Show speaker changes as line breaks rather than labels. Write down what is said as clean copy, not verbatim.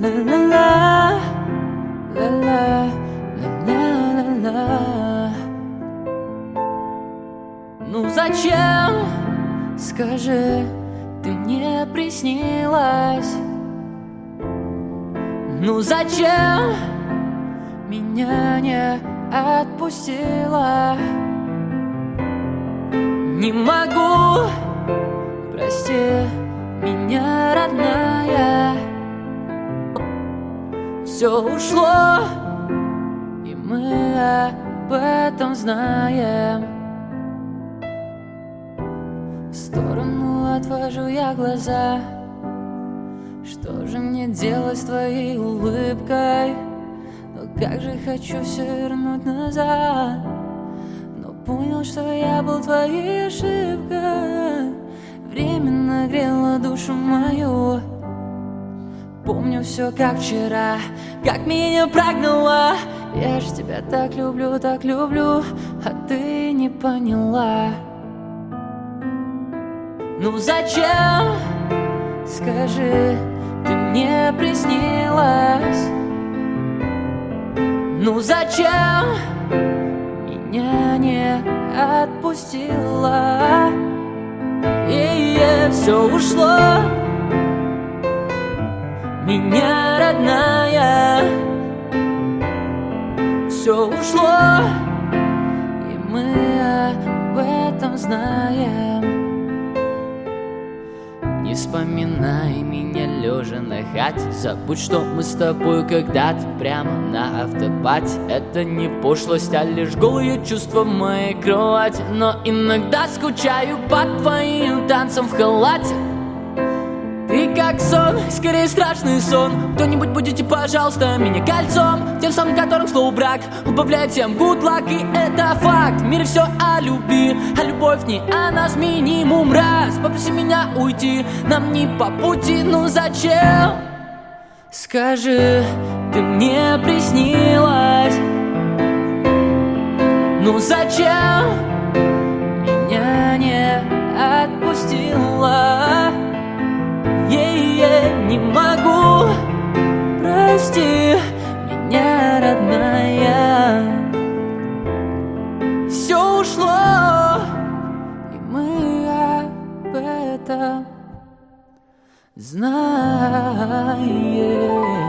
ла-ла-ла, ла-ла, ла-ла-ла-ла. Ну зачем, скажи, ты мне приснилась? Ну зачем меня не отпустила? Не могу, прости меня, родная. Все ушло, и мы об этом знаем. В сторону отвожу я глаза. Что же мне делать с твоей улыбкой? Но как же хочу все вернуть назад. Но понял, что я был твоей ошибкой. Время нагрело душу мою. Помню все как вчера, как меня прогнала. Я ж тебя так люблю, а ты не поняла. Ну зачем, скажи, ты мне приснилась? Ну зачем меня не отпустила? И все ушло, меня, родная. Все ушло, и мы об этом знаем. Не вспоминай меня лежа на хате. Забудь, что мы с тобой когда-то прямо на автопате. Это не пошлость, а лишь голые чувства в моей кровати. Но иногда скучаю по твоим танцам в халате. Ты как сон, скорее страшный сон. Кто-нибудь будете, пожалуйста, меня кольцом, тем самым, которым слово брак убавляет всем good luck. И это факт, в мире все о любви, а любовь не о нас минимум раз. Попроси меня уйти, нам не по пути. Ну зачем, скажи, ты мне приснилась? Ну зачем меня не отпустила? Не могу, прости меня, родная. Все ушло, и мы об этом знаем.